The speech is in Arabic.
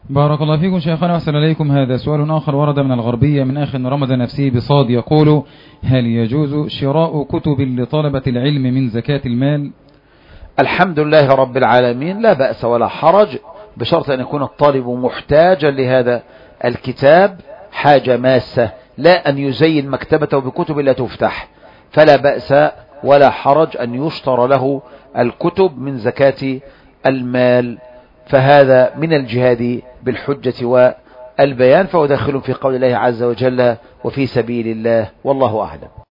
بارك الله فيكم شيخنا وأحسن إليكم. هذا سؤال آخر ورد من الغربية من أخ رمز نفسه بصاد، يقول: هل يجوز شراء كتب لطلبة العلم من زكاة المال؟ الحمد لله رب العالمين، لا بأس ولا حرج، بشرط أن يكون الطالب محتاجا لهذا الكتاب حاجة ماسة، لا أن يزين مكتبته بكتب لا تفتح، فلا بأس ولا حرج أن يشترى له الكتب من زكاة المال، فهذا من الجهاد بالحجة والبيان، فهو داخل في قول الله عز وجل: وفي سبيل الله، والله أعلم.